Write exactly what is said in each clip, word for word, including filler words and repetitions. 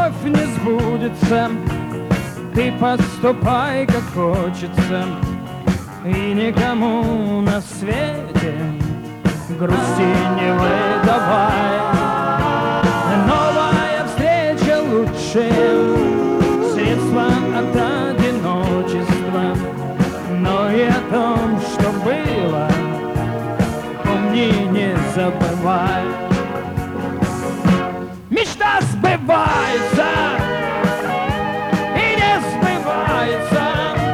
любовь не сбудется, ты поступай, как хочется, и никому на свете грусти не выдавай. Новая встреча лучшее средство от одиночества, но и о том, что было, помни, не забывай. Мечта сбывается и не сбывается,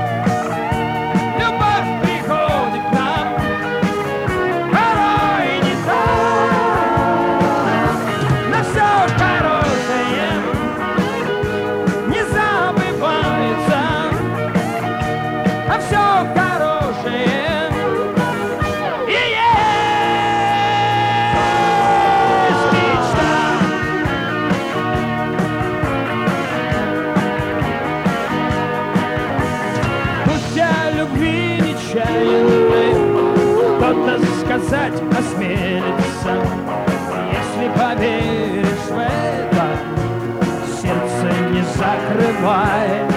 любовь приходит к нам порой не так. Но все хорошее не забывается, а все хорошее и есть мечта. Пусть о любви нечаянной кто-то сказать осмелится, если поверишь в это, сердце не закрывай.